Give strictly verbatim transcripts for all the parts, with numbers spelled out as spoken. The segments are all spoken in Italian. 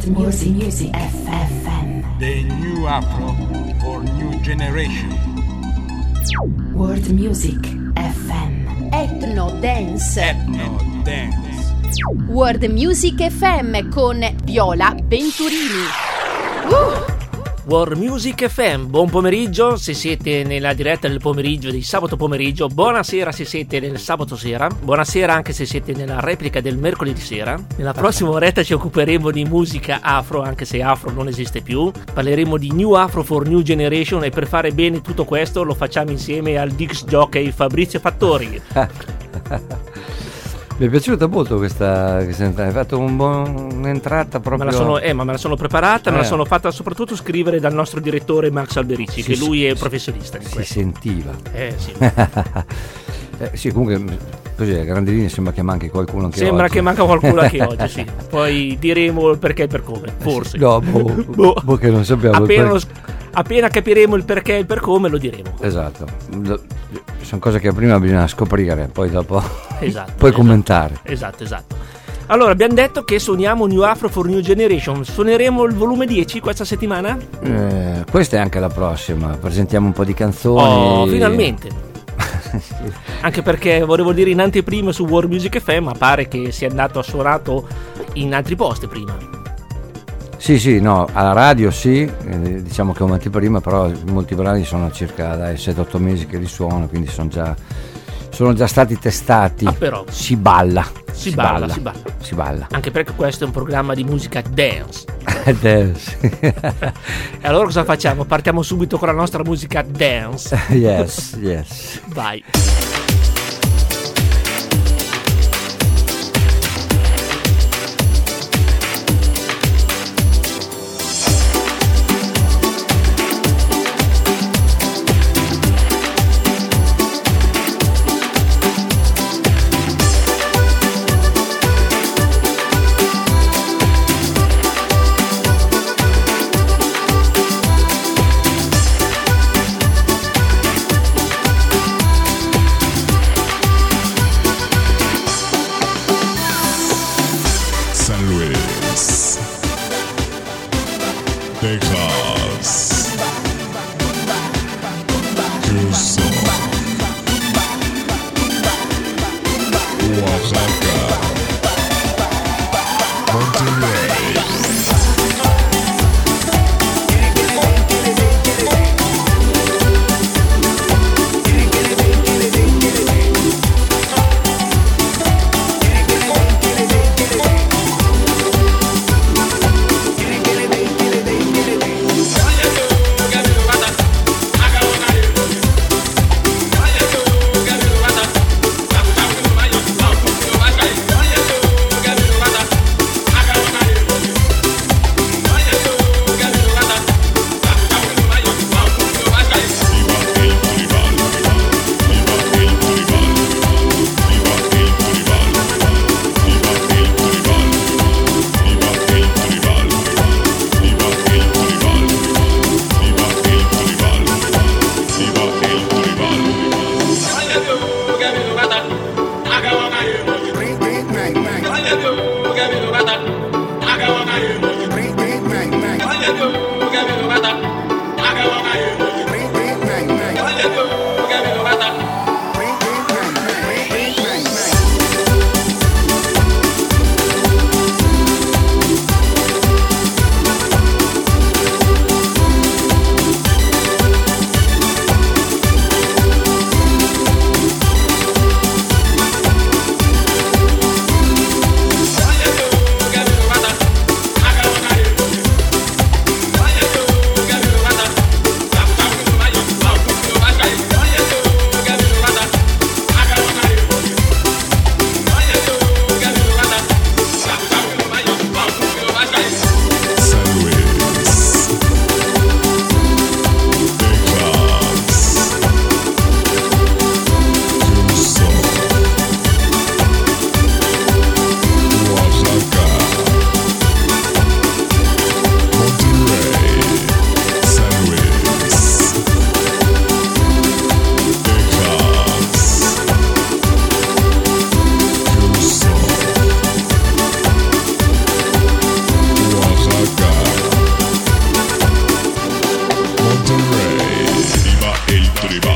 Music, Music F M. The new Afro for new generation. World Music F M. Ethno Dance. Ethno Dance. World Music F M con Viola Venturini. Uh! World Music F M, buon pomeriggio se siete nella diretta del pomeriggio di sabato pomeriggio, buonasera se siete nel sabato sera, buonasera anche se siete nella replica del mercoledì sera. Nella prossima oretta ci occuperemo di musica afro, anche se afro non esiste più. Parleremo di New Afro for New Generation e per fare bene tutto questo lo facciamo insieme al disc jockey Fabrizio Fattori. Mi è piaciuta molto questa, questa entrata, hai fatto un buon, un'entrata proprio. Me la sono, eh, ma me la sono preparata, eh. me la sono fatta soprattutto scrivere dal nostro direttore Max Alberici, si, che lui è professionista di si questo. Si sentiva. Eh sì. eh, sì, comunque così a grandi linee sembra che manchi qualcuno anche Sembra oggi. che manca qualcuno anche oggi, sì. Poi diremo il perché e il per come, forse. Eh sì, no, boh, boh. boh che non sappiamo. Appena, lo, appena capiremo il perché e il per come lo diremo. Esatto. Sono cose che prima bisogna scoprire, poi dopo esatto, puoi esatto, commentare. Esatto, esatto. Allora, abbiamo detto che suoniamo New Afro for New Generation. Suoneremo il volume dieci questa settimana? Eh, questa è anche la prossima. Presentiamo un po' di canzoni. Oh, finalmente. Anche perché volevo dire in anteprima su World Music F M, ma pare che sia andato a suonato in altri posti prima. Sì, sì, no, alla radio sì, eh, diciamo che ho avanti prima, però molti brani sono circa dai sette otto mesi che li suono, quindi sono già, sono già stati testati. Ah, però. Si balla. Si, si balla, balla, si balla. Si balla. Anche perché questo è un programma di musica dance. Dance. E allora cosa facciamo? Partiamo subito con la nostra musica dance. Yes, yes. Vai.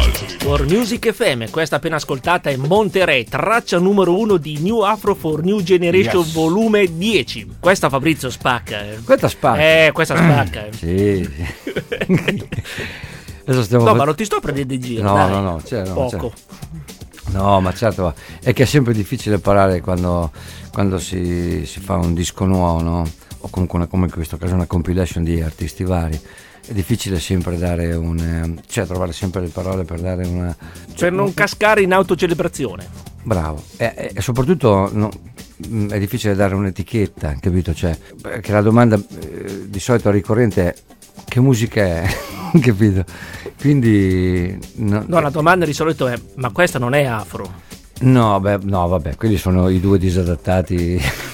World Music F M, questa appena ascoltata è Monterey, traccia numero uno di New Afro for New Generation, Yes. volume dieci. Questa Fabrizio spacca. Eh. Questa spacca. Eh, questa spacca. eh. Sì, sì. Adesso stiamo No, fa- ma non ti sto prendendo in giro. No, dai. no, no, cioè, no, Poco. No, ma certo, è che è sempre difficile parlare quando, quando si, si fa un disco nuovo, no? O comunque una, come in questo caso una compilation di artisti vari. È difficile sempre dare un... eh, cioè trovare sempre le parole per dare una... Per non cascare in autocelebrazione. Bravo, e, e- e soprattutto no, mh, è difficile dare un'etichetta, capito? Cioè, perché la domanda eh, di solito ricorrente è che musica è, capito? Quindi... No, No, la domanda di solito è: ma questa non è afro? No, beh, no, vabbè, quelli sono i due disadattati,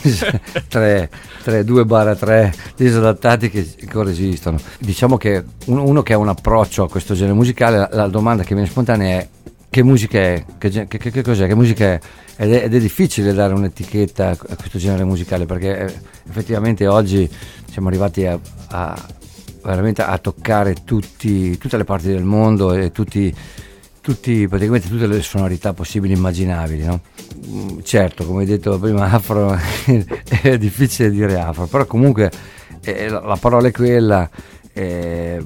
tre, tre, due barra tre disadattati che ancora esistono. Diciamo che uno, uno che ha un approccio a questo genere musicale, la, la domanda che viene spontanea è: che musica è? Che, ge- che, che, che cos'è? Che musica è? Ed, è? ed è difficile dare un'etichetta a questo genere musicale, perché eh, effettivamente oggi siamo arrivati a, a veramente a toccare tutti, tutte le parti del mondo e tutti tutti, praticamente tutte le sonorità possibili e immaginabili, no? Certo, come hai detto prima, afro è difficile dire afro, però comunque eh, la, la parola è quella, eh,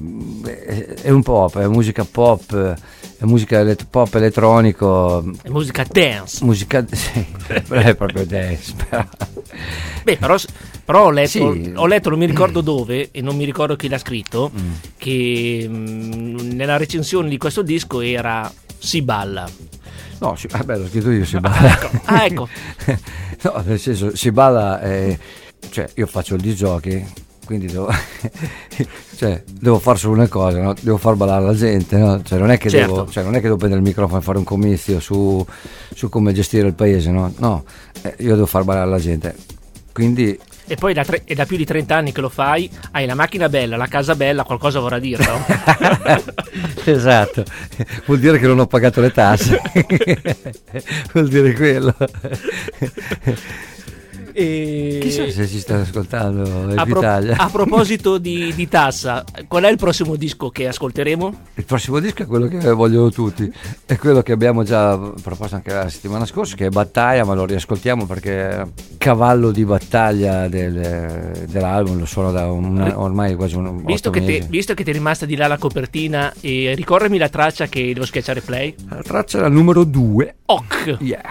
è un pop, è musica pop, è musica elet- pop elettronico, È musica dance. musica sì, è proprio dance. Però. Beh, però, però ho letto, Sì. ho letto, non mi ricordo dove e non mi ricordo chi l'ha scritto, Mm. che mh, nella recensione di questo disco era si balla. No, si, vabbè, l'ho scritto io, si balla. ecco, ah, ecco. No, nel senso, si balla, eh, cioè io faccio il disc jockey, quindi devo, cioè, devo fare solo una cosa, no? Devo far ballare la gente, no? Cioè, non è che Certo. devo, cioè, non è che devo prendere il microfono e fare un comizio su, su come gestire il paese, no? No, eh, io devo far ballare la gente. Quindi E poi da tre- è da più di trenta anni che lo fai, hai la macchina bella, la casa bella, qualcosa vorrà dire, no? esatto, vuol dire che non ho pagato le tasse. Vuol dire quello. E... Chissà se ci stanno ascoltando in a, pro- Italia. a proposito di, di tassa, qual è il prossimo disco che ascolteremo? Il prossimo disco è quello che vogliono tutti, è quello che abbiamo già proposto anche la settimana scorsa, che è Battaglia, ma lo riascoltiamo perché è cavallo di battaglia del, dell'album, lo suono da un, ormai quasi un Visto otto che, te, mesi. visto che ti è rimasta di là la copertina, e ricorremi la traccia che devo schiacciare play. La traccia è la numero due. Och! Yeah.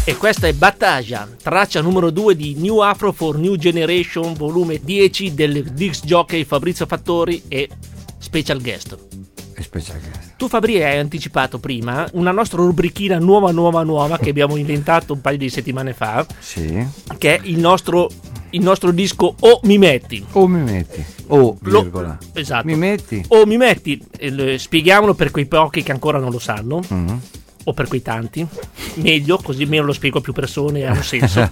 E questa è Battagia, traccia numero due di New Afro for New Generation, volume dieci del disc jockey Fabrizio Fattori e special guest. E special guest. Tu Fabri hai anticipato prima una nostra rubrichina nuova nuova nuova che abbiamo inventato un paio di settimane fa, sì, che è il nostro, il nostro disco O mi metti. O mi metti. O virgola. Lo, esatto. Mi metti. O mi metti. Eh, spieghiamolo per quei pochi che ancora non lo sanno. Mm-hmm. O per quei tanti, meglio, così meno lo spiego a più persone e ha un senso.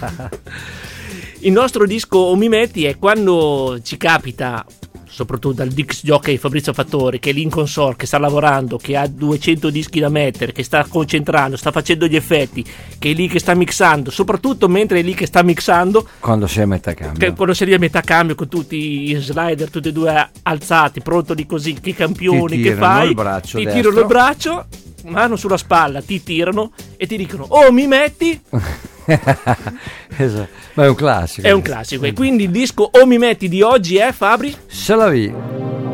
Il nostro disco O mi metti è quando ci capita, soprattutto dal disc jockey Fabrizio Fattori, che è lì in console, che sta lavorando, che ha duecento dischi da mettere, che sta concentrando, sta facendo gli effetti, che è lì che sta mixando, soprattutto mentre è lì che sta mixando, quando sei a metà cambio, che, quando sei lì a metà cambio con tutti i slider, tutti e due alzati, pronto lì così, che campioni, che fai, il braccio ti destro. tirano il braccio, mano sulla spalla, ti tirano e ti dicono oh mi metti. Esatto. Ma è un classico, è un classico. E quindi il disco O mi metti di oggi è, Fabri? Se la vi.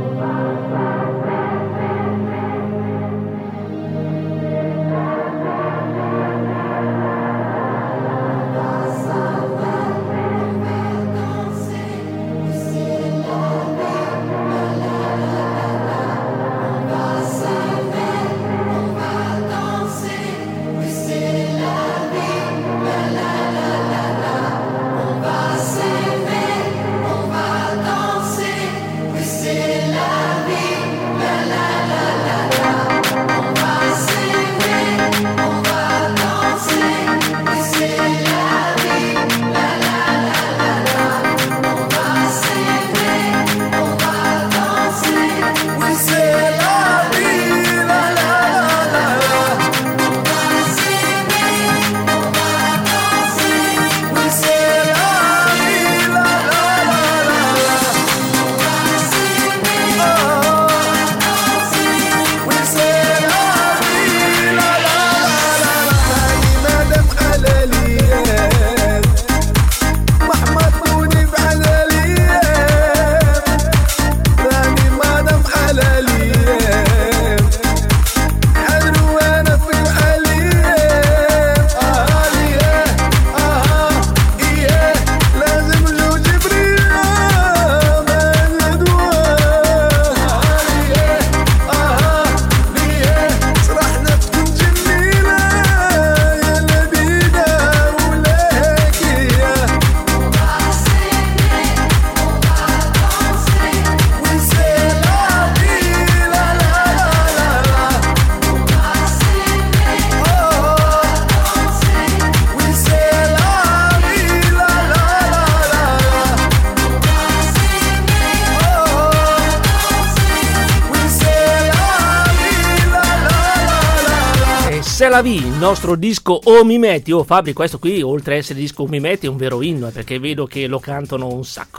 Se la vi, il nostro disco O mi metti. Oh Fabri, questo qui oltre a essere disco O mi metti è un vero inno, eh, perché vedo che lo cantano un sacco.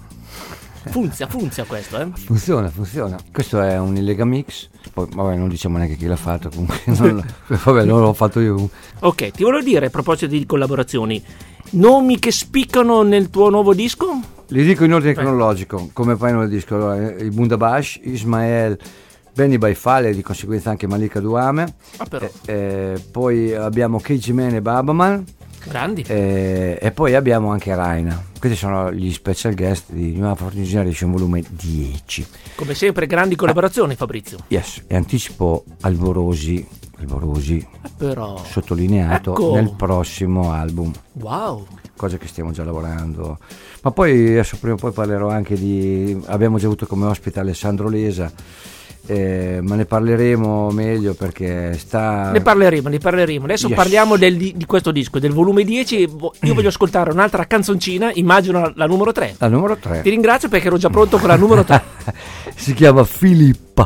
Funzia, funzia questo, eh? Funziona, funziona. Questo è un Illega Mix. Poi, vabbè, non diciamo neanche chi l'ha fatto. Comunque, non, vabbè, non l'ho fatto io. Ok, ti volevo dire a proposito di collaborazioni, nomi che spiccano nel tuo nuovo disco? Li dico in ordine cronologico, come poi nel disco. Allora, i Bundabash, Ismael, Benny Baifale e di conseguenza anche Malika Duame. Ah, però. Eh, eh, poi abbiamo Kejimene e Babaman. Grandi. Eh, e poi abbiamo anche Raina. Questi sono gli special guest di New Afro Generation volume dieci. Come sempre grandi collaborazioni, Fabrizio. Yes, e anticipo Alborosi, Alborosi ah, però. sottolineato ecco. nel prossimo album. Wow. Cose che stiamo già lavorando. Ma poi adesso prima o poi parlerò anche di... Abbiamo già avuto come ospite Alessandro Lesa. Eh, ma ne parleremo meglio perché sta ne parleremo ne parleremo adesso yes. Parliamo del, di questo disco del volume dieci. Io voglio ascoltare un'altra canzoncina, immagino la, la numero tre la numero tre. Ti ringrazio perché ero già pronto con la numero tre. Si chiama Filippa.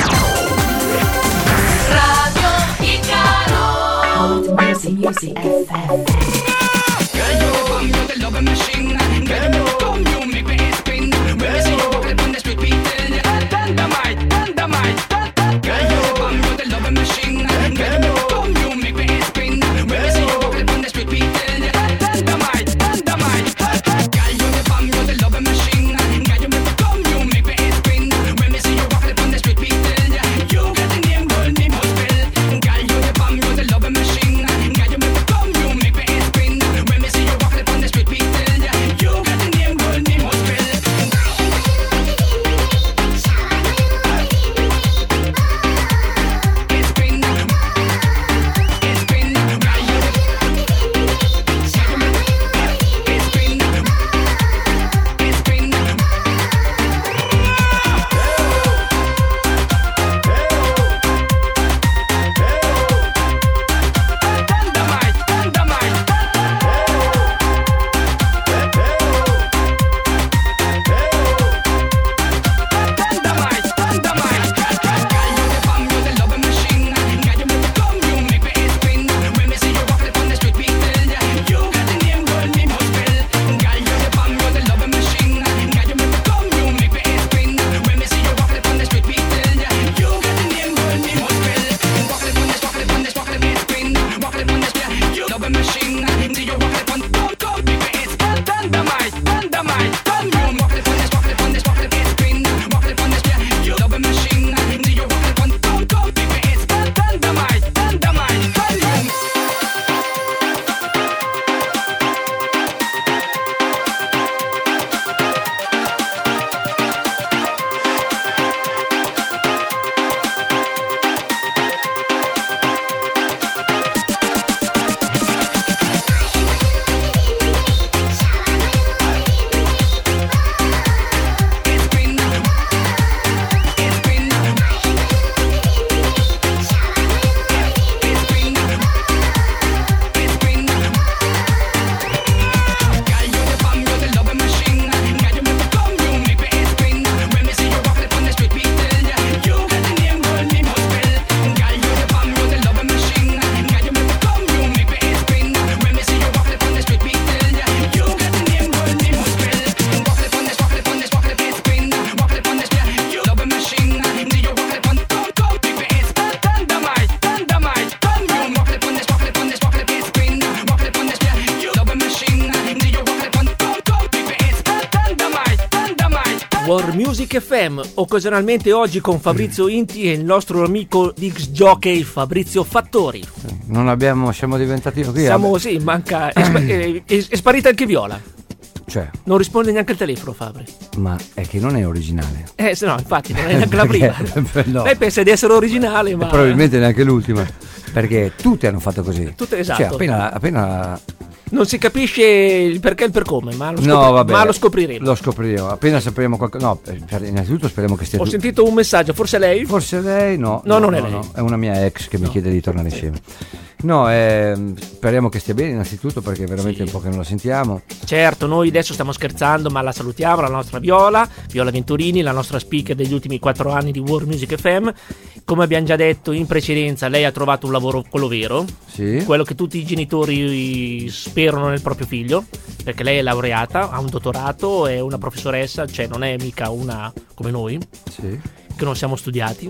Radio Icaro Music, Music F M. Come you Music F M, occasionalmente oggi con Fabrizio Inti e il nostro amico X Jockey Fabrizio Fattori. Non abbiamo, siamo diventati qui. Siamo, sì, manca, è, spa- è, è, è sparita anche Viola. Cioè, non risponde neanche al telefono, Fabri. Ma è che non è originale. Eh, se no, infatti, non è neanche la prima. No. Lei pensa di essere originale, ma... E probabilmente neanche l'ultima. Perché tutti hanno fatto così. Tutte, esatto. Cioè, appena... appena... Non si capisce il perché e il per come, ma lo, scopri- no, vabbè, ma lo scopriremo. Lo scopriremo. Appena sapremo qualcosa. No, innanzitutto speriamo che stia. Ho tu- sentito un messaggio, forse lei? Forse lei? No. No, no non no, è lei. No. È una mia ex che no. mi chiede di tornare insieme. No, eh, speriamo che stia bene innanzitutto perché veramente sì. è un po' che non la sentiamo. Certo, noi adesso stiamo scherzando, ma la salutiamo, la nostra Viola, Viola Venturini, la nostra speaker degli ultimi quattro anni di World Music F M. Come abbiamo già detto in precedenza, lei ha trovato un lavoro, quello vero, Sì. quello che tutti i genitori sperano nel proprio figlio, perché lei è laureata, ha un dottorato, è una professoressa, cioè non è mica una come noi, Sì. che non siamo studiati.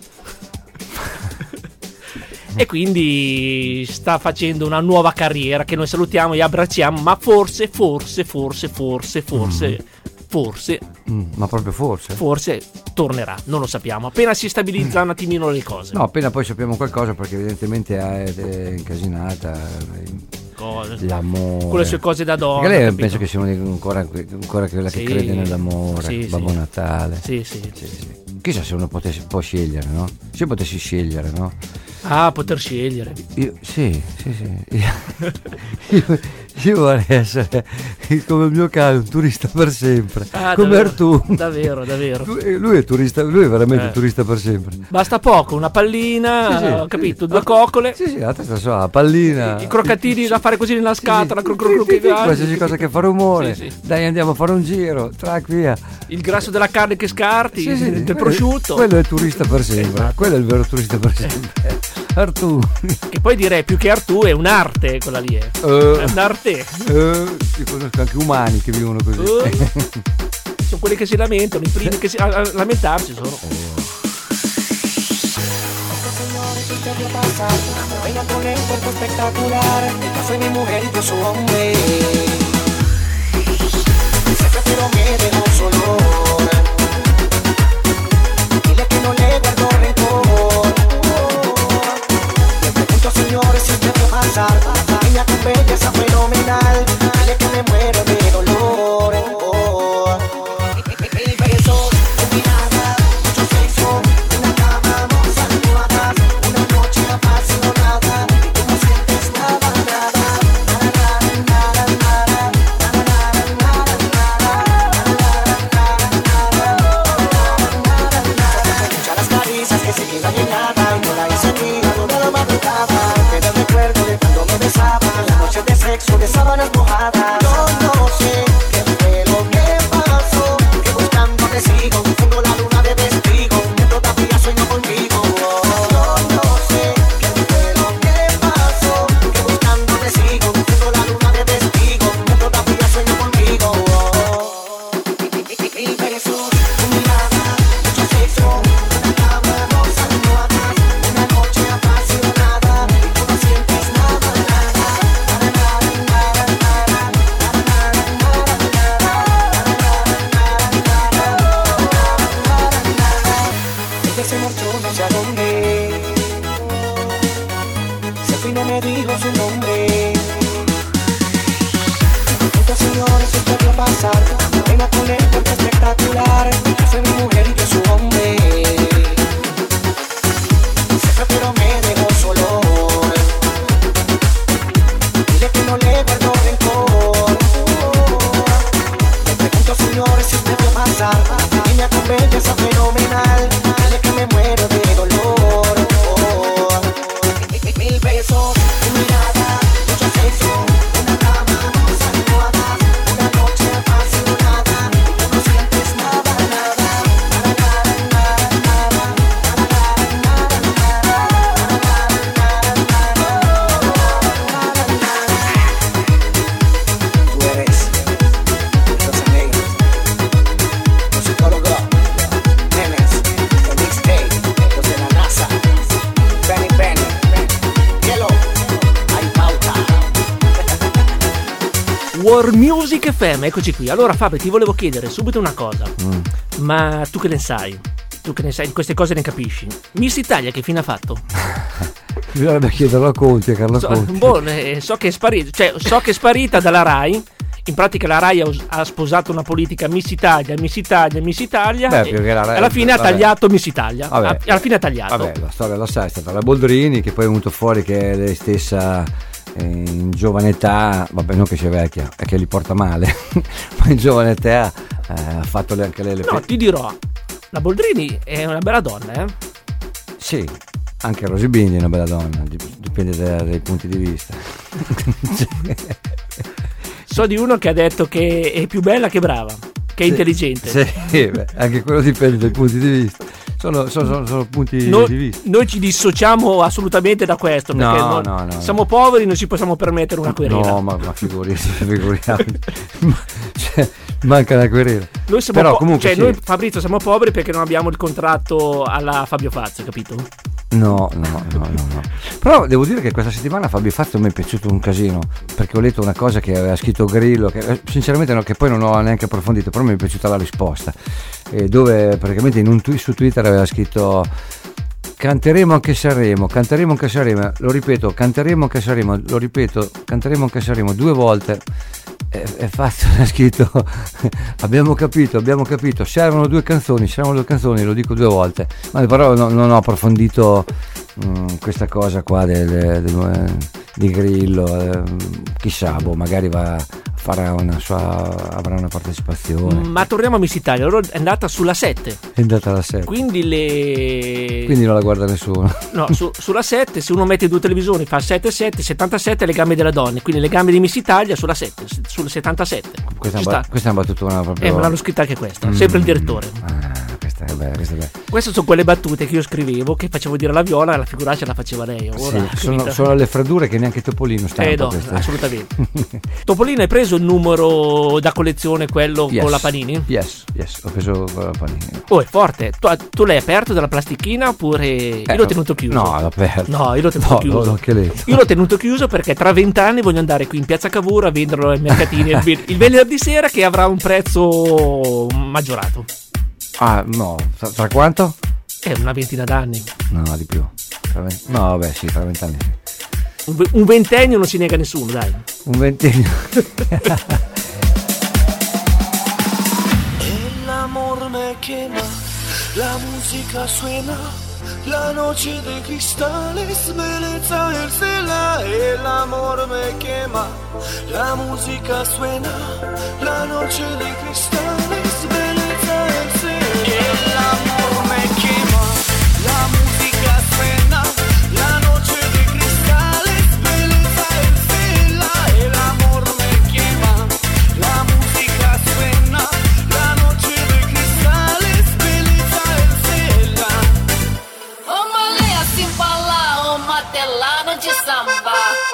E quindi sta facendo una nuova carriera che noi salutiamo e abbracciamo, ma forse, forse, forse, forse, forse, mm. forse, mm, ma proprio forse. forse tornerà, non lo sappiamo, appena si stabilizza un attimino le cose. No, appena poi sappiamo qualcosa perché evidentemente è, è incasinata. Cose. L'amore. Con le sue cose da donna. Perché lei capito? penso che sia ancora, ancora quella che Sì. crede nell'amore, Sì, Babbo sì. Natale. Sì, sì. Sì, sì. Chissà se uno potesse, può scegliere, no? Se io potessi scegliere, no? Ah, poter scegliere. Io, sì, sì, sì. Io, io, io vorrei essere come il mio cane, un turista per sempre. Ah, come davvero, Artù. Davvero, davvero. Lui, lui è turista, lui è veramente Eh. un turista per sempre. Basta poco, una pallina, Sì, sì. ho capito, due coccole, Sì, sì, la testa sua, la pallina. i croccatini da fare così nella scatola, cru- cru- cru- Sì, sì, sì, cru- qualsiasi cosa che fa rumore. Sì, sì. Dai, andiamo a fare un giro, track via. il grasso della carne che scarti, Sì, sì, del quello- prosciutto. Quello è il turista per sempre. Esatto. Quello è il vero turista per sempre. Artù. Che poi direi più che Artù è un'arte quella lì, eh. Eh, È un'arte. eh, io conosco anche umani che vivono così. Eh, sono quelli che si lamentano, i primi che si, a, a lamentarsi sono. Venga con el cuerpo espectacular, esta fue mi mujer y yo su hombre. Se fue pero me dejó solo. Dile que no le guardo rencor. Le pregunto señores si usted puede pasar. Niña con belleza fenomenal. Dile que me muero de dolor. Oh. Mil besos, un mirada, mucho sexo, una cama, dos almohadas, una noche apasionada, y tú no sientes nada, nada, nada, nada, nada, nada, nada. Escucha las caricias que se quedan en nada, y no la hice mía toda la madrugada. Queda el recuerdo de cuando me besaba, la noche de sexo de sábanas mojadas. Yo no sé qué fue lo que pasó, que buscando te sigo, confundo la luna de testigo, que todavía sueño contigo. Yo no sé qué fue lo que pasó, que buscando te sigo, confundo la luna de testigo, que todavía sueño contigo. Mil besos, tu mirada, mucho sexo, una cama, dos almohadas, una noche apasionada, y tú no sientes nada, nada, nada, nada, nada, ella se marchó no sé a dónde, se fue y no me dijo su nombre. Muchos señores se puede pasar, venga con el cuerpo espectacular, ella fue mi mujer y yo su hombre. Se fue pero me dejó solo. Dile que no le guardo rencor. Le pregunto señores si usted puede pasar, niña con belleza fenomenal, dile que me muero de dolor. Oh. Mil besos, tu mirada, mucho sexo, una cama, dos almohadas, una noche apasionada, y tú no sientes nada, nada, nada, nada, nada, World Music F M, eccoci qui. Allora Fabio, ti volevo chiedere subito una cosa. Mm. Ma tu che ne sai? Tu che ne sai di queste cose, ne capisci? Miss Italia che fine ha fatto? Bisognerebbe chiederlo a Conti, a Carlo so, Conti. Boh, eh, so che è sparita, cioè so che è sparita dalla Rai. In pratica la Rai ha, ha sposato una politica Miss Italia, Miss Italia, Miss Italia. Beh, perché la Rai, alla fine vabbè. ha tagliato Miss Italia. Vabbè. Ha, alla fine ha tagliato. Vabbè, la storia la sai, è stata la Boldrini, che poi è venuto fuori che è lei stessa in giovane età, vabbè, non che sia vecchia, è che li porta male. Poi in giovane età eh, ha fatto le, anche lei le No, pe- ti dirò, la Boldrini è una bella donna, eh? Sì, anche Rosy Bindi è una bella donna, dipende dai, dai punti di vista. So di uno che ha detto che è più bella che brava, che è sì, intelligente. Sì, beh, anche quello dipende dai punti di vista. Sono, sono, sono, sono punti noi, di vista. Noi ci dissociamo assolutamente da questo, perché no, noi no, no, siamo poveri, non ci possiamo permettere una querela. No, ma, ma figuriamoci, figuriamoci. Cioè, manca la querela. Noi siamo Però, po- comunque, cioè, sì. noi Fabrizio siamo poveri perché non abbiamo il contratto alla Fabio Fazio, capito? No, no, no, no, no. Però devo dire che questa settimana Fabio Fazio mi è piaciuto un casino, perché ho letto una cosa che aveva scritto Grillo, che sinceramente no, che poi non ho neanche approfondito, però mi è piaciuta la risposta, eh, dove praticamente in un tweet su Twitter aveva scritto: canteremo anche Sanremo, canteremo anche Sanremo, lo ripeto, canteremo anche Sanremo, lo ripeto, canteremo anche Sanremo due volte. È, è fatto, ha scritto: abbiamo capito, abbiamo capito, servono due canzoni, servono due canzoni, lo dico due volte. Ma però no, non ho approfondito mh, questa cosa qua del, del, di Grillo, eh, chissà, boh, magari va, farà una sua, avrà una partecipazione. Ma torniamo a Miss Italia, allora è andata sulla sette. È andata alla sette. Quindi le Quindi non la guarda nessuno. No, su, sulla sette, se uno mette due televisioni fa sette sette, settantasette le gambe della donna, quindi le gambe di Miss Italia sulla sette, sul settantasette. Questa è, Ci una, sta. questa è una battutona proprio. Eh, me l'hanno scritta anche questa, sempre il direttore. Ah, questa è bella, questa è bella. Queste sono quelle battute che io scrivevo, che facevo dire alla Viola, e la figuraccia la faceva lei. Ora, Sì, sono, sono le freddure che neanche Topolino stampa. Eh no, queste. assolutamente. Topolino, hai preso il numero da collezione, quello Yes. con la Panini? Yes, yes, ho preso con la Panini. Oh, è forte. Tu, tu l'hai aperto dalla plastichina oppure io l'ho tenuto chiuso? No, l'ho aperto. No, io l'ho tenuto No, chiuso. l'ho anche letto. Io l'ho tenuto chiuso perché tra vent'anni voglio andare qui in Piazza Cavour a venderlo ai mercatini il, ven- il venerdì sera, che avrà un prezzo maggiorato. Ah, no, tra, tra quanto? È una ventina d'anni. No, di più. Tra venti No, vabbè, sì, tra vent'anni sì. Un, ve- un ventennio non si nega a nessuno, dai. Un ventennio. El amor me quema, la música suena, la noche de cristales, belleza el cela. El amor me quema, la música suena, la noche de cristales, belleza el cela. El amor me quema, la música suena, la noche de cristales, belleza el cela. El amor me quema, la música suena, la noche de cristales, belleza el cela. Ô Malê, assim falar, ô matelano de samba.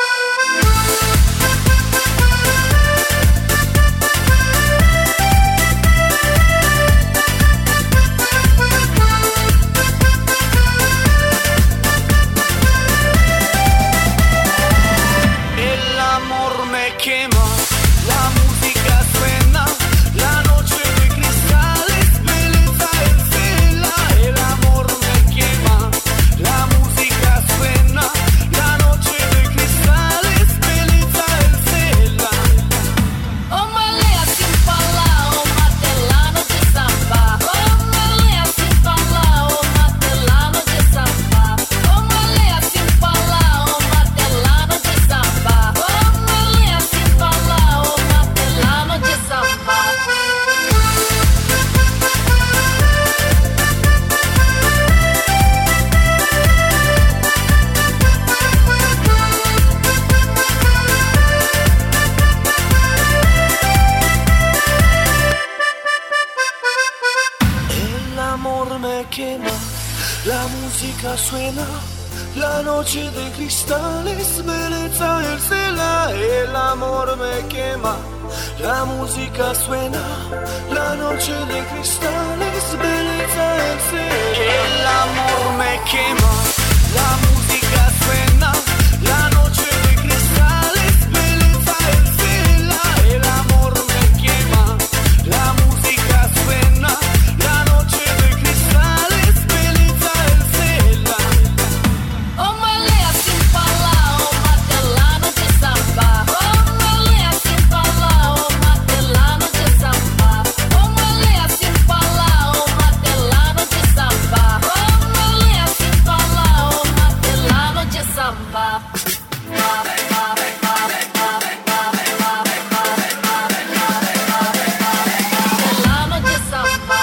El amor me quema, la música suena, la noche de cristales, belleza el cela. El amor me quema, la música suena, la noche de cristales, belleza el cela. Ô Malê, assim falar, ô matelano de samba. Ô Malê, assim falar, ô matelano de samba. Ô Malê, assim falar, ô matelano de samba. Ô Malê, assim falar, ô matelano de samba. El amor me quema, la música suena, la noche de cristales, belleza el cela. El amor me quema, la música suena, la noche de cristales, belleza el cela. El amor me quema, la música suena, la noche de cristales, belleza el cela. El samba. La noche samba.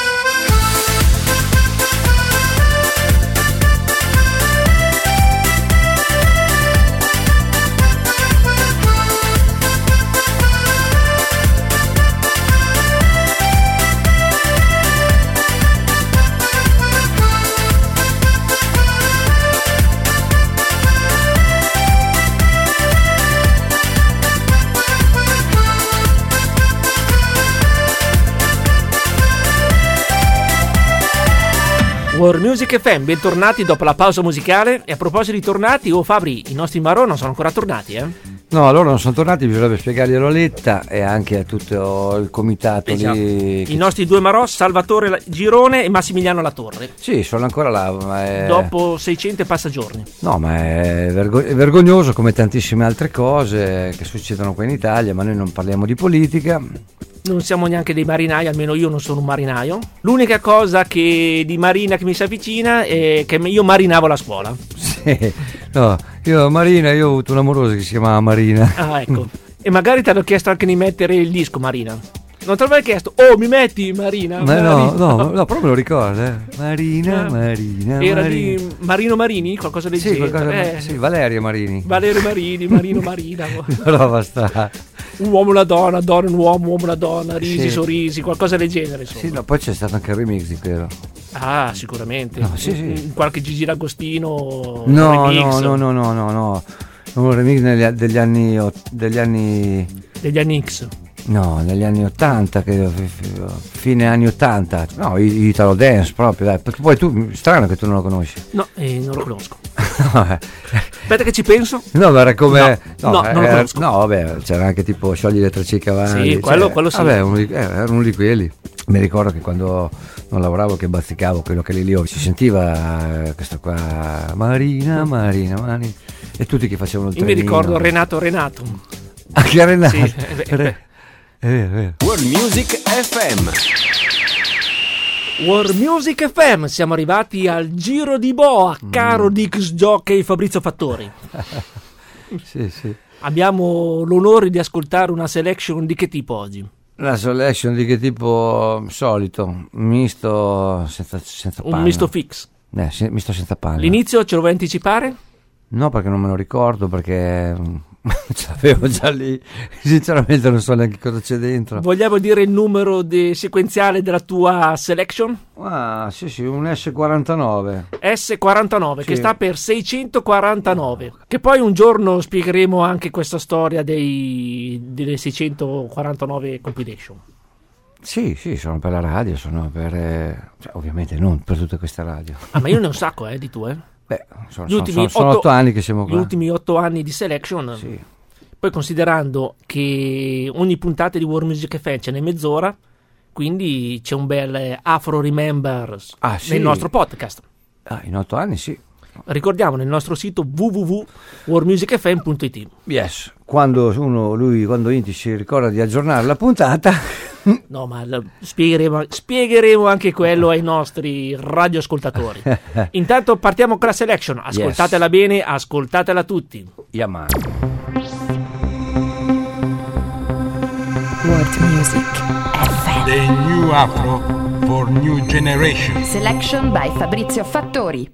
World Music F M, bentornati dopo la pausa musicale. E a proposito di tornati, oh Fabri, i nostri Marò non sono ancora tornati, eh? No, loro non sono tornati, bisognerebbe spiegarglielo a Letta e anche a tutto il comitato Esatto. lì. I nostri due Marò, Salvatore Girone e Massimiliano Latorre. Sì, sono ancora là. Ma è... Dopo seicento e passa giorni. No, ma è, vergo- è vergognoso come tantissime altre cose che succedono qua in Italia, ma noi non parliamo di politica. Non siamo neanche dei marinai, almeno io non sono un marinaio. L'unica cosa che di marina che mi si avvicina è che io marinavo la scuola. Sì, no, io Marina, io ho avuto un'amorosa che si chiamava Marina. Ah, ecco. E magari ti hanno chiesto anche di mettere il disco, Marina. Non te l'avevo chiesto, oh mi metti Marina? Ma no, Marina. no, no, però me lo ricordo, eh. Marina, Ah. Marina, Era Marina. di Marino Marini, qualcosa del Sì, genere. qualcosa, Eh, sì, Valeria Marini. Valerio Marini, Marino Marina. Prova sta. Un uomo, una donna, donna, un uomo, uomo, una donna, risi, Sì. sorrisi, qualcosa del genere. Insomma. Sì, no, poi c'è stato anche il remix di quello. Ah, sicuramente. No, sì, sì. Un- Qualche Gigi D'Agostino. No, remix no, no, no, no, no, no. Un remix negli, degli anni ot- degli anni Degli anni X. no, negli anni ottanta, credo, fi- fi- fine anni ottanta. No, i- Italo Dance proprio, dai, perché poi tu strano che tu non lo conosci. No, eh, non lo conosco. No, eh. Aspetta che ci penso. No, ma era come. No, no, non lo era- conosco. no, vabbè, c'era anche tipo Sciogli le trecce ai cavalli. Sì, quello- quello sì. Vabbè, uno di, eh, era uno di quelli. Mi ricordo che quando non lavoravo, che bazzicavo quello che lì lì si sentiva eh, questo qua. Marina, Marina, Marina. E tutti che facevano il Io mi trenino. ricordo Renato Renato. Anche Renato. Sì, eh, beh, Re- È vero, è vero. World Music F M. World Music F M, siamo arrivati al giro di boa, caro Dix Jockey Fabrizio Fattori. Sì, sì. Abbiamo l'onore di ascoltare una selection di che tipo oggi? La selection di che tipo? Solito, misto senza, senza Un panna. misto fix. Eh, sì, misto senza panna. L'inizio ce lo vuoi anticipare? No, perché non me lo ricordo, perché mm, ce l'avevo già lì. Sinceramente non so neanche cosa c'è dentro. Vogliamo dire il numero de- sequenziale della tua selection? Ah, sì, sì, un S quarantanove. S quarantanove, che Sì. sta per seicentoquarantanove. Che poi un giorno spiegheremo anche questa storia dei, delle seicentoquarantanove compilation. Sì, sì, sono per la radio, sono per... eh, cioè, ovviamente non per tutte queste radio. Ah, ma io ne ho un sacco, eh, di tu, eh. Beh, sono, Gli sono- ultimi sono- sono otto- otto anni che siamo Gli qua. ultimi otto anni di selection. Sì. Poi considerando che ogni puntata di World Music F M ce n'è mezz'ora, quindi c'è un bel eh, Afro Remembers Ah, sì. nel nostro podcast. Ah, in otto anni sì. Ricordiamo nel nostro sito w w w punto world music f m punto i t. Yes. Quando uno, lui, quando Inti si ricorda di aggiornare la puntata, No, ma l- spiegheremo, spiegheremo anche quello ai nostri radioascoltatori. Intanto partiamo con la selection. Ascoltatela Yes. bene, ascoltatela tutti. Yaman. World Music F M. The new Afro for new generation. Selection by Fabrizio Fattori.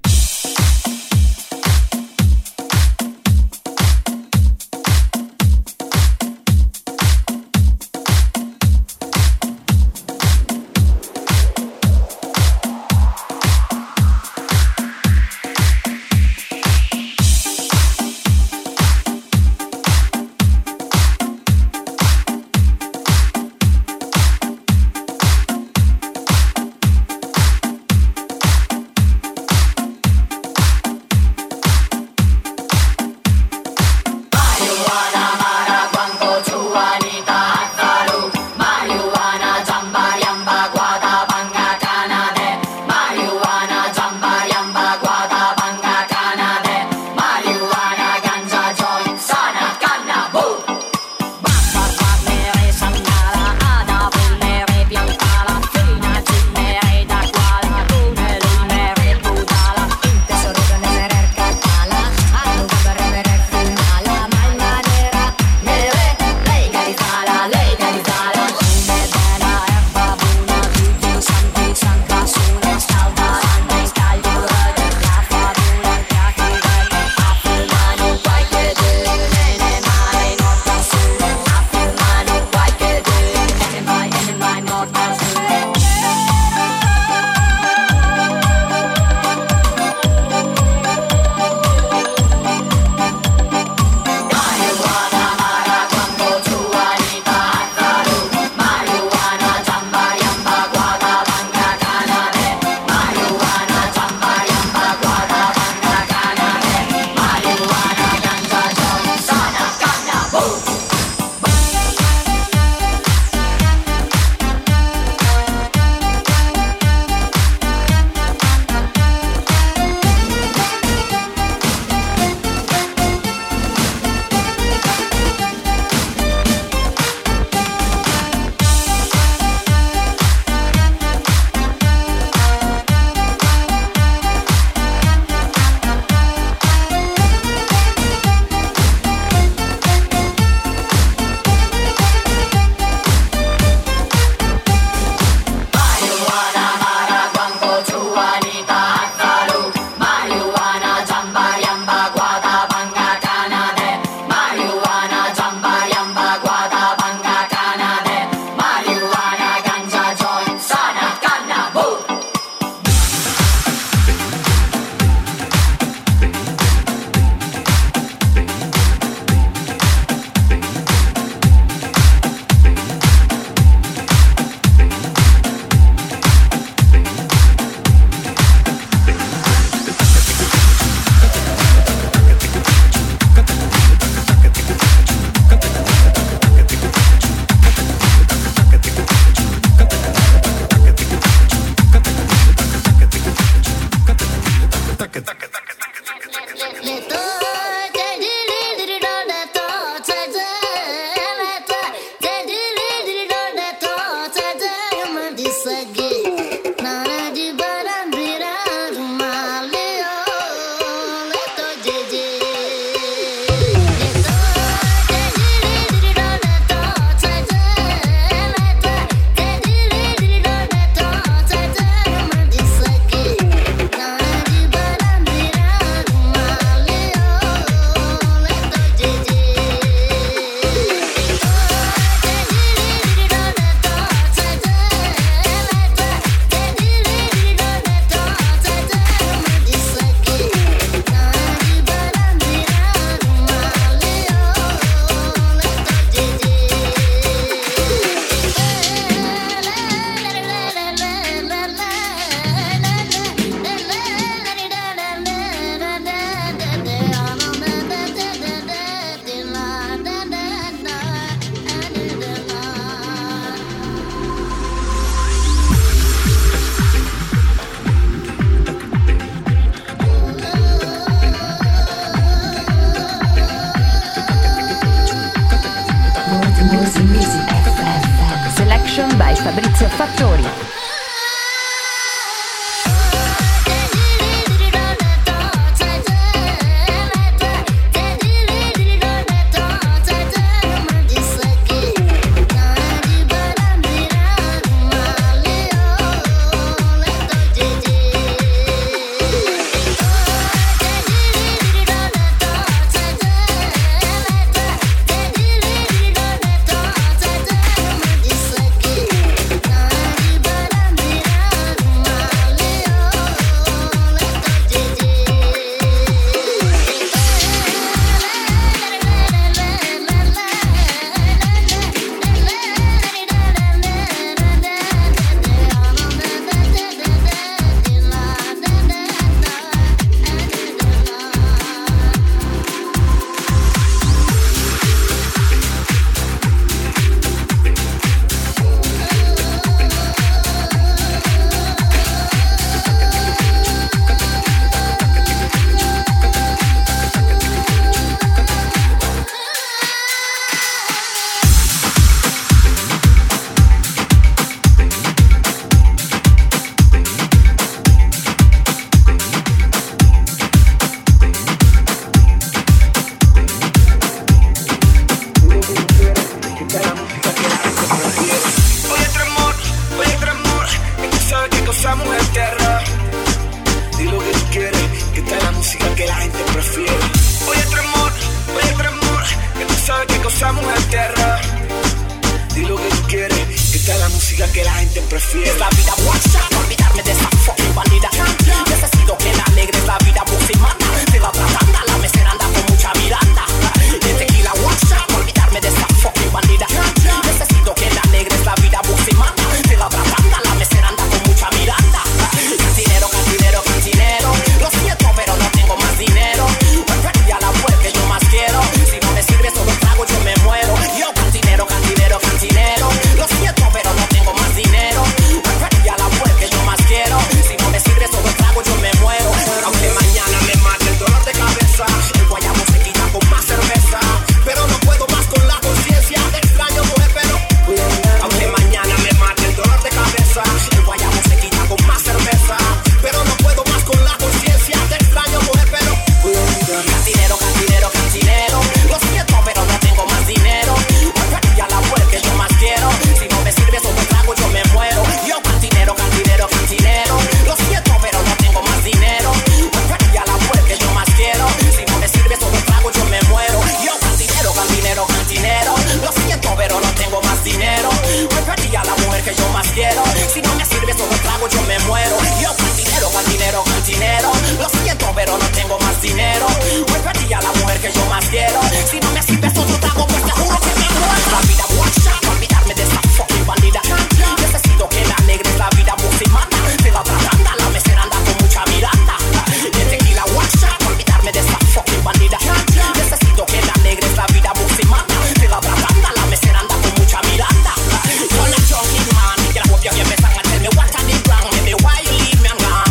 Session by Fabrizio Fattori.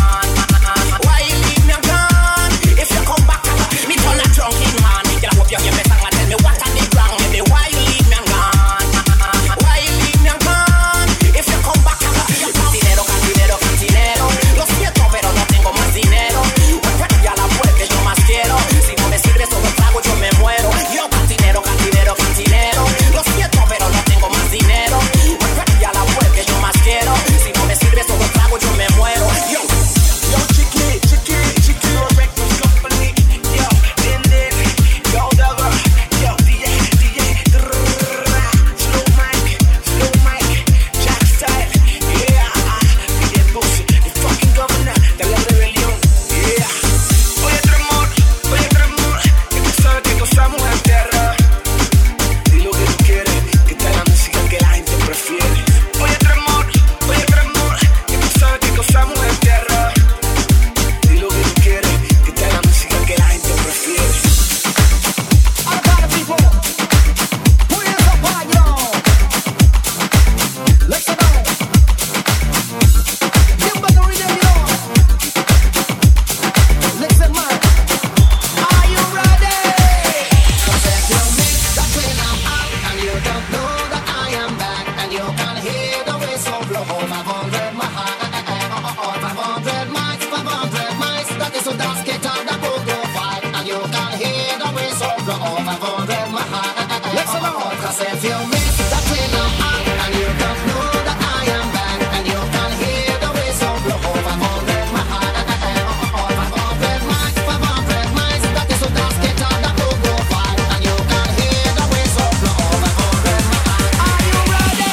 Yeah. blow five hundred miles. Listen up, 'cause if you miss that train now out and you don't know that I am back, and you can hear the whistle blow five hundred miles. five hundred miles, five hundred miles. That is so that's get on the go go five, and you can hear the whistle blow five hundred miles. Are you ready?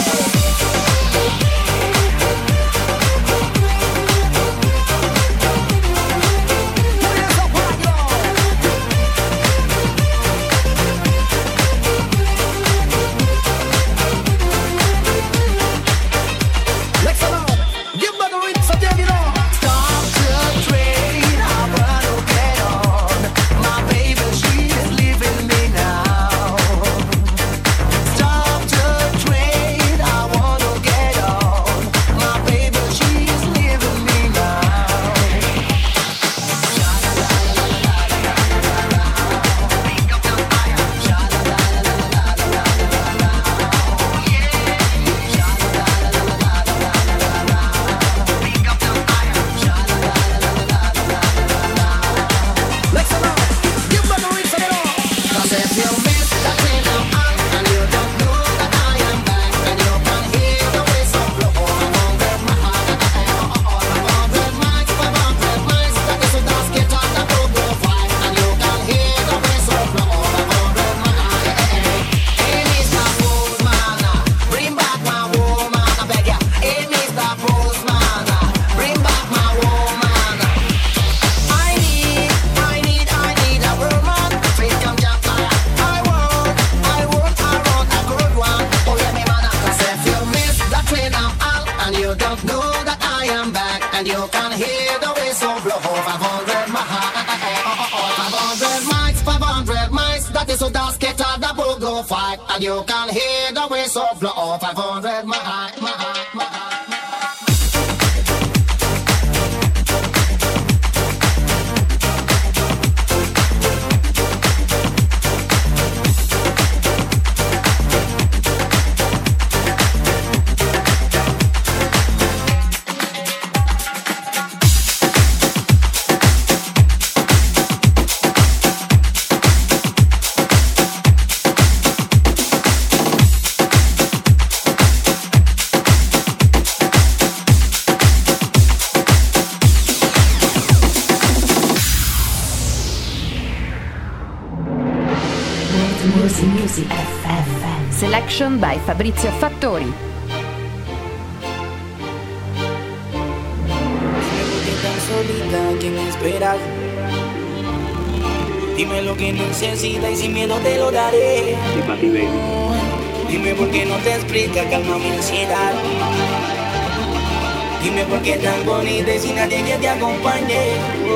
And you can hear the whistle blow five hundred miles. Music F M. Selection by Fabrizio Fattori. Solita, ¿quién espera? Dime lo que necesitas y sin miedo te lo daré. Dime por qué no te explica, calma mi ansiedad. Dime por qué tan bonita y sin nadie que te acompañe.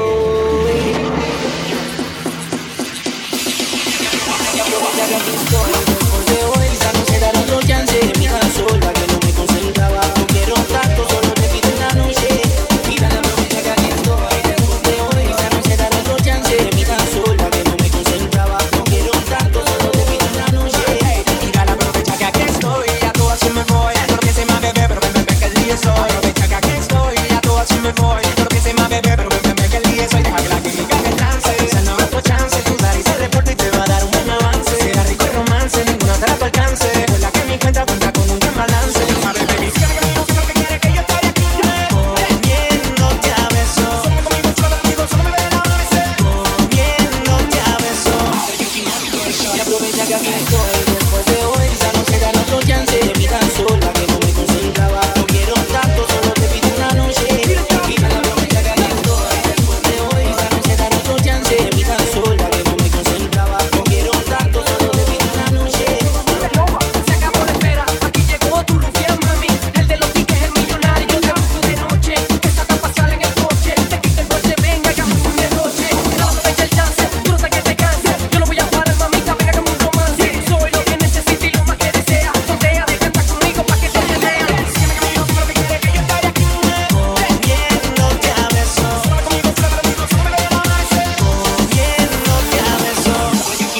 Ya que aquí estoy, después de hoy ya no se dará otro chance. Mira sola que no me concentraba, no quiero tanto, solo te pido una noche. Mira la promesa que aquí estoy, después de hoy ya no se dará otro chance. Mira sola que no me concentraba, no quiero tanto, solo te pido una noche. Mira la promesa que aquí estoy, a todas se me voy, porque se me bebé, pero ven, ven, ven que el día soy. Aprovecha que aquí estoy, a todas se me voy, porque se me bebé, pero ven, ven, ven que el día soy. Deja que la química me lance, esa no es tu chance, tu dar y se reporta y te va a dar un buen avance. Será rico el romance, ninguna te la tu alcance. Recuerda que mi cuenta cuenta con un gran balance. Sabe, baby, si alguien no sabe lo que quiere, que yo estoy aquí comiéndote a besos. Solo conmigo, solo conmigo, solo me ven una vez. Comiéndote a besos. Y aprovecha que aquí estoy, después de hoy ya no se dará otro chance. Mi tan sola que no me concentraba, no quiero tanto, solo te pido una noche. Mira la promesa que aquí estoy, después de hoy ya no se dará otro chance. Mi tan sola que no me concentraba, no quiero tanto, solo te pido una noche. Se acabó la espera, aquí llegó tu rufián, mami. El de los tickets, el millonario, de lujo de noche. Esta tapa sale en el coche, te quita el coche, venga, hagamos un derroche. No aprovecha el chance, tú no sabes que te canse. Yo lo voy a parar, mamita, venga, hagamos un romance. Soy lo que necesito y lo más que desea. Sontea de cantar conmigo pa' que te vean. Dime que mi no lo que quiere, que yo estoy aquí comiéndote a besos. Solo conmigo, solo conmigo, solo me ven una vez. Comiéndote a besos.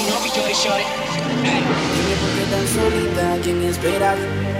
Dime por qué tan solita, ¿quién espera?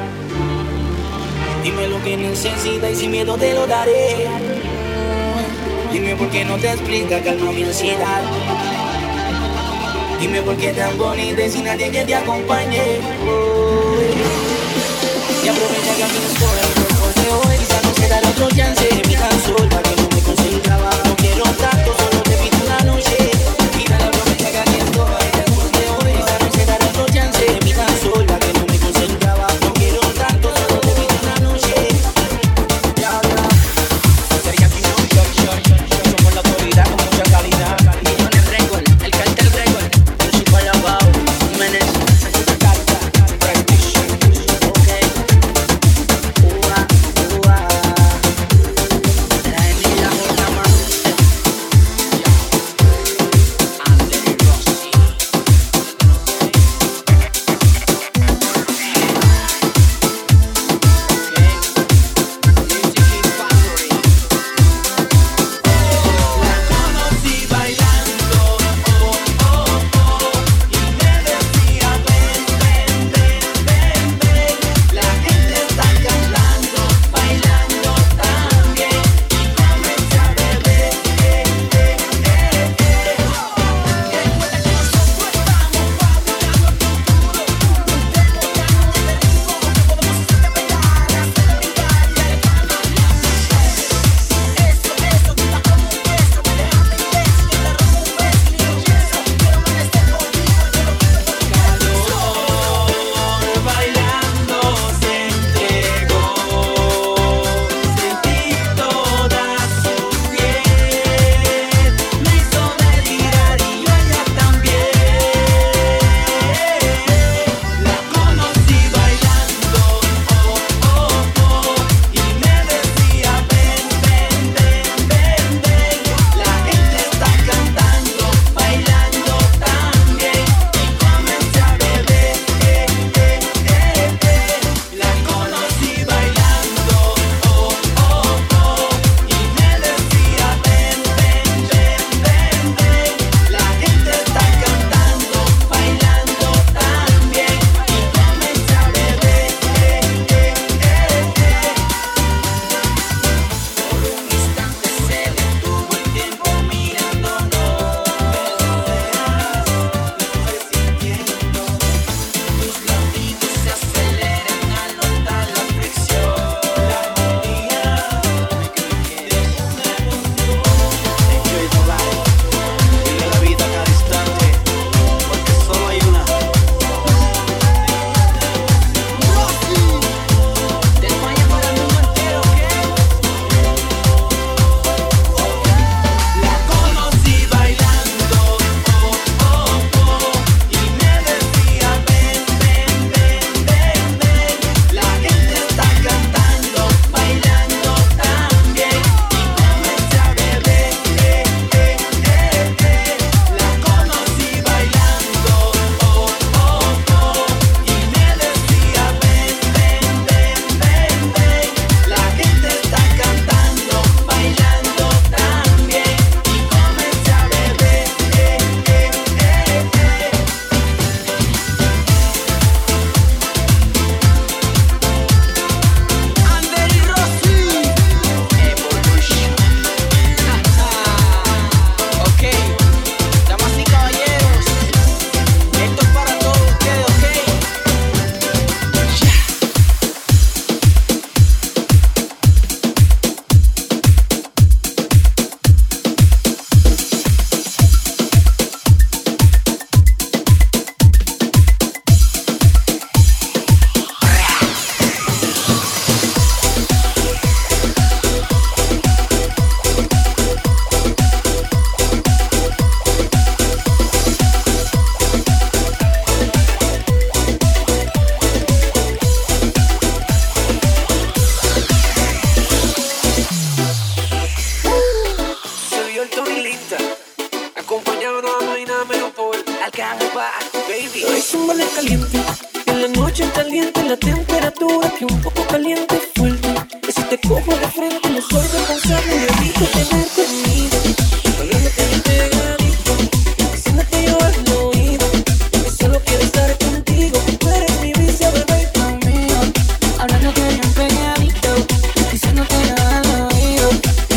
Dime lo que necesitas y sin miedo te lo daré. Dime por qué no te explica, calma mi ansiedad. Dime por qué tan bonita y sin nadie que te acompañe. Oh. Y aprovecha que a mí estoy el cuerpo de hoy. Quizá no se dará otro chance. Mi tan sola que no me concentraba. No quiero tanto, solo te pido una noche. Mira la aprovecha que aquí estoy el cuerpo de hoy. Quizá no se dará otro chance. Mi tan sola que no me concentraba. No quiero tanto, solo te pido una noche. Ya, ya. Sería que no, yo, yo, yo, yo. Somos la autoridad con mucha calidad. Millones récord, el cartel récord. Yo soy para abajo, Jiménez, Santa Carta, Practitioner, ok. Ua, ua. La Emilia Jorna más. André Rossi.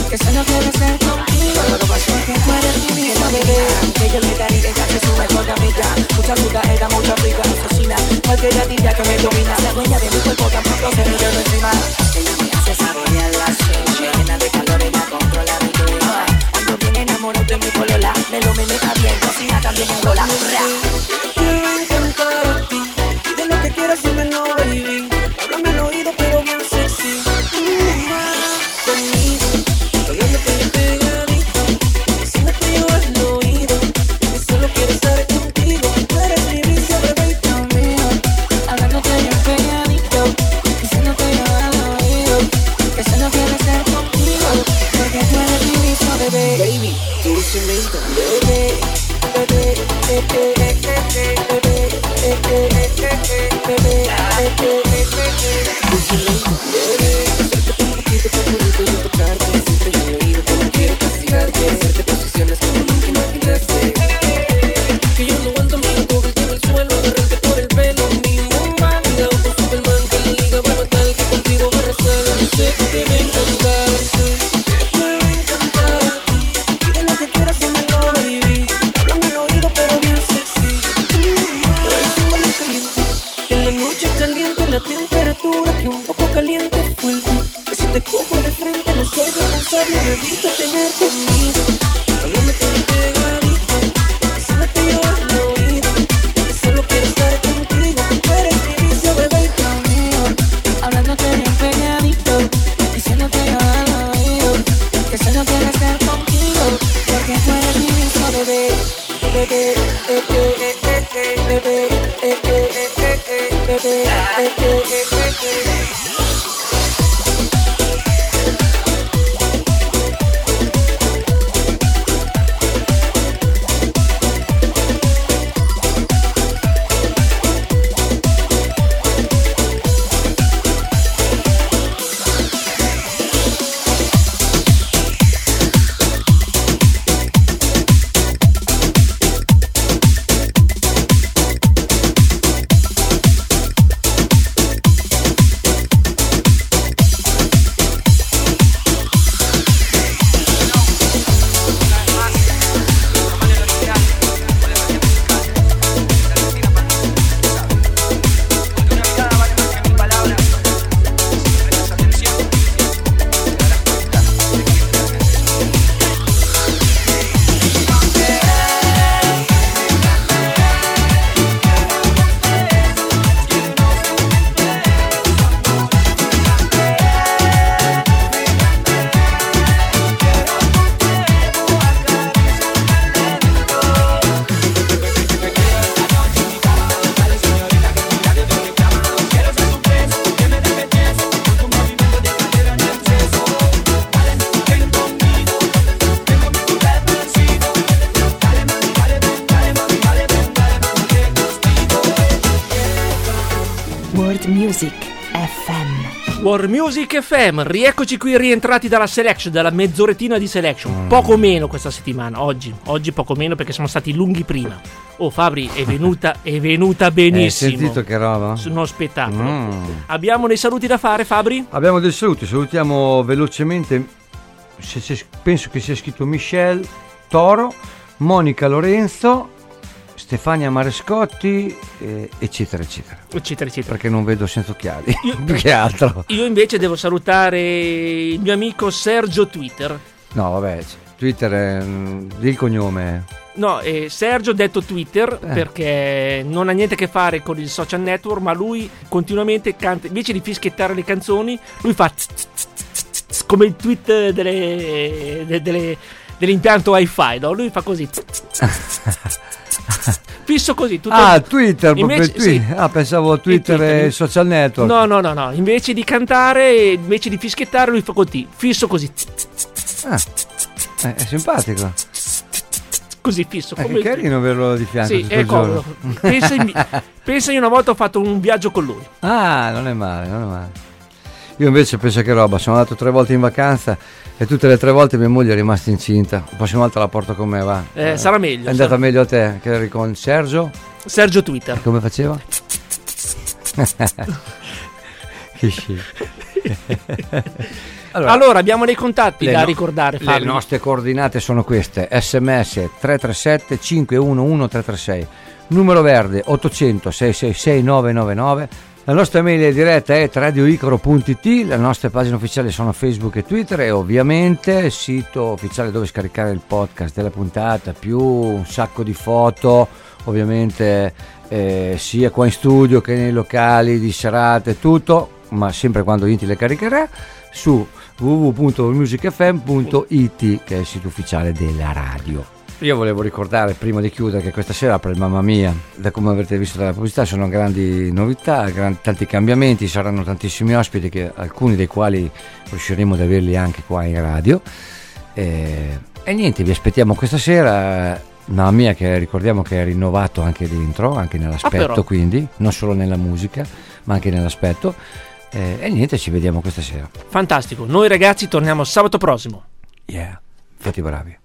Que yo le daría que se sube con la mitad. mucha fruta, ella mucha rica, asesina. Cualquiera diría que me domina, la dueña de mi cuerpo tan pronto se me quedó encima. Ella me hace saborear la noche, llena de calor, ella controla mi vida. Ando bien enamorado de mi polola, me lo meneja bien, cocina también en rola. Quiero encantar a ti, de lo que quieras dímelo, baby. Háblame al oído, pero bien sexy. Conmigo, hablándote y pegadito, diciéndote yo al oído, que solo quiero estar contigo. Tú eres mi vicio, bebé, y conmigo. Hablándote yo pegadito, diciéndote yo al oído, que solo quiero estar contigo, porque tú eres mi vicio, bebé. Baby, tú eres mi vicio, bebé. Bebé, eh, eh, eh, eh, eh, bebé, eh, eh, eh, eh, eh, bebé, eh, eh, eh, eh, eh. Dulce lindo, bebé, acércate un poquito pa' bonito y tocarte, decirte en el oído como quiero castigarte, hacerte posiciones como nunca imaginaste. Que yo no aguanto mi cogerte en el suelo, agarrarte por el pelo, mi bomba, cuidado con Superman, que la liga va a matar, que contigo va a arrasar, yo sé que te va a encantar, sí, te va a encantar a ti, pide lo que quieras, dímelo, baby. En la noche caliente, la temperatura que un poco caliente fuerte. Que si te cojo de frente no soy responsable, debiste tener conmigo. Háblame tan pegadito, diciéndote yo al oído, que solo quiero estar contigo. Tú eres mi vicio, bebé, y conmigo. Hablándote bien pegadito, diciéndote yo al oído, que solo quiero estar contigo, porque tú eres mi vicio, bebé. Bebé, eh, eh, eh, eh, eh, bebé, eh, eh, eh, eh, eh, bebé, eh, eh, eh, eh, eh. World Music F M. World Music F M, rieccoci qui rientrati dalla selection, dalla mezzorettina di selection. Poco meno questa settimana, oggi, oggi poco meno perché siamo stati lunghi prima. Oh Fabri, è venuta, è venuta benissimo. Hai sentito che roba? Uno spettacolo. Mm. Abbiamo dei saluti da fare, Fabri? Abbiamo dei saluti, salutiamo velocemente, se, se, penso che sia scritto Michelle Toro, Monica Lorenzo, Stefania Marescotti, eh, eccetera eccetera eccetera eccetera perché non vedo senza occhiali. Io, più che altro io invece devo salutare il mio amico Sergio Twitter. No vabbè, Twitter è il cognome. No, eh, Sergio detto Twitter eh. perché non ha niente a che fare con il social network, ma lui continuamente canta, invece di fischiettare le canzoni lui fa tz, tz, tz, tz, tz, come il tweet delle, de, delle, dell'impianto wifi, no? Lui fa così tz, tz, tz, tz, fisso così tutto. Ah, Twitter, invece, proprio sì. Ah, pensavo Twitter, Twitter e social network. No, no, no, no, invece di cantare, invece di fischiettare lui fa così, fisso così. Ah, eh, è simpatico. Così fisso. È come carino averlo di fianco. Sì, è comodo. Pensa, in, pensa io una volta ho fatto un viaggio con lui. Ah, non è male, non è male. Io invece penso che roba, sono andato tre volte in vacanza e tutte le tre volte mia moglie è rimasta incinta. La prossima volta la porto con me, va. Eh, sarà meglio. È andata sarà... meglio a te che eri con Sergio? Sergio Twitter. E come faceva? Che schifo. Allora, allora abbiamo dei contatti da no- ricordare, Le Fabio. nostre coordinate sono queste: sms tre tre sette cinque uno uno tre tre sei, numero verde ottocento sei sei sei nove nove nove. La nostra mail diretta è radioicaro punto it, le nostre pagine ufficiali sono Facebook e Twitter, e ovviamente il sito ufficiale dove scaricare il podcast della puntata, più un sacco di foto, ovviamente eh, sia qua in studio che nei locali di serate, tutto, ma sempre quando Inti le caricherà, su w w w punto music f m punto it, che è il sito ufficiale della radio. Io volevo ricordare, prima di chiudere, che questa sera per il Mamma Mia, da come avrete visto dalla pubblicità, sono grandi novità, gran- tanti cambiamenti, saranno tantissimi ospiti, che, alcuni dei quali riusciremo ad averli anche qua in radio. E, e niente, vi aspettiamo questa sera. Mamma Mia, che ricordiamo che è rinnovato anche dentro, anche nell'aspetto, però. quindi non solo nella musica, ma anche nell'aspetto. E, e niente, ci vediamo questa sera. Fantastico. Noi ragazzi torniamo sabato prossimo. Yeah, fate bravi.